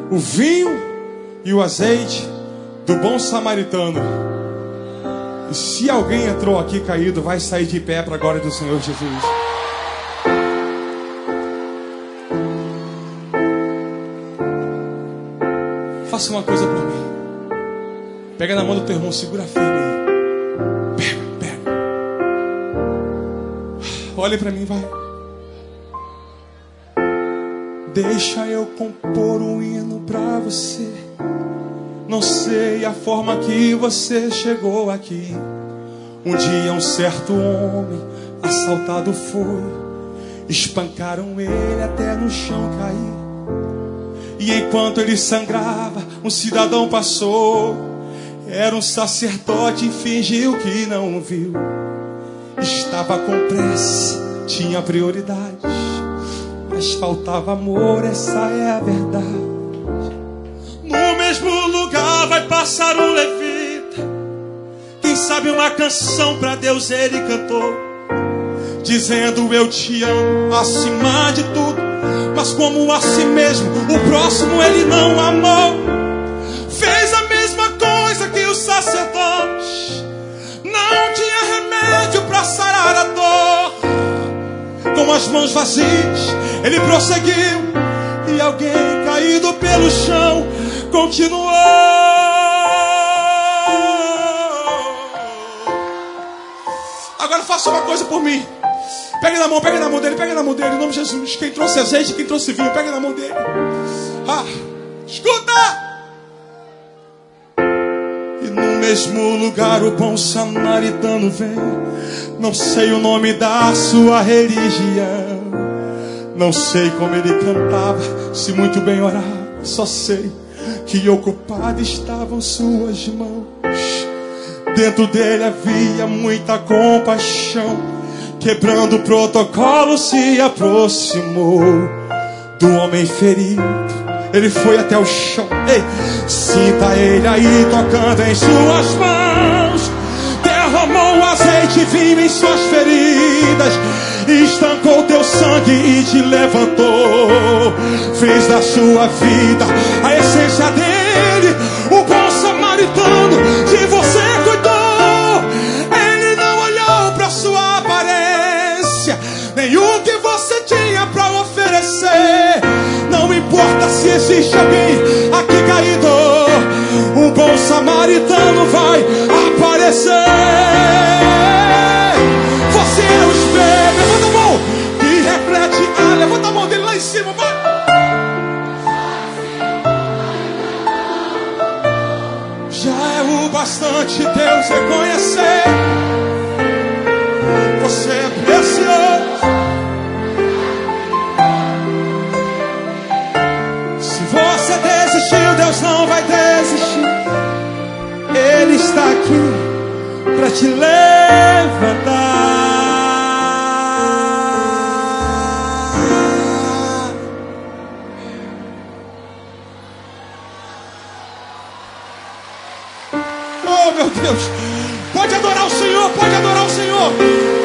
o vinho e o azeite do bom samaritano. E se alguém entrou aqui caído, vai sair de pé para a glória do Senhor Jesus. Faça uma coisa por mim. Pega na mão do teu irmão, segura firme aí. Pega. Olhe para mim, vai. Deixa eu compor um hino pra você. Não sei a forma que você chegou aqui. Um dia um certo homem assaltado foi. Espancaram ele até no chão cair. E enquanto ele sangrava, um cidadão passou. Era um sacerdote e fingiu que não viu. Estava com pressa, tinha prioridades, mas faltava amor, essa é a verdade. No mesmo lugar vai passar um levita. Quem sabe uma canção pra Deus ele cantou, dizendo eu te amo acima de tudo. Mas como a si mesmo, o próximo ele não amou. Fez a mesma coisa que o sacerdote. Não tinha remédio pra sarar a dor. Com as mãos vazias ele prosseguiu. E alguém caído pelo chão continuou. Agora faça uma coisa por mim. Pega na mão dele, em nome de Jesus. Quem trouxe azeite, quem trouxe vinho, pega na mão dele. Escuta! E no mesmo lugar o bom samaritano vem. Não sei o nome da sua religião, não sei como ele cantava, se muito bem orava. Só sei que ocupadas estavam suas mãos. Dentro dele havia muita compaixão. Quebrando o protocolo, se aproximou do homem ferido. Ele foi até o chão. Ei, sinta ele aí tocando em suas mãos. Derramou azeite e vinho em suas feridas. Estancou teu sangue e te levantou. Fez da sua vida a essência dele. O bom samaritano de você cuidou. Ele não olhou pra sua aparência, nem o que você tinha pra oferecer. Não importa se existe alguém aqui caído, o bom samaritano vai aparecer. Você é o espelho. Levanta a mão que reflete. Levanta a mão dele lá em cima, vai. Já é o bastante Deus reconhecer. Você é precioso. Se você desistiu, Deus não vai desistir. Ele está aqui para te levantar. Oh, meu Deus. Pode adorar o Senhor, pode adorar o Senhor.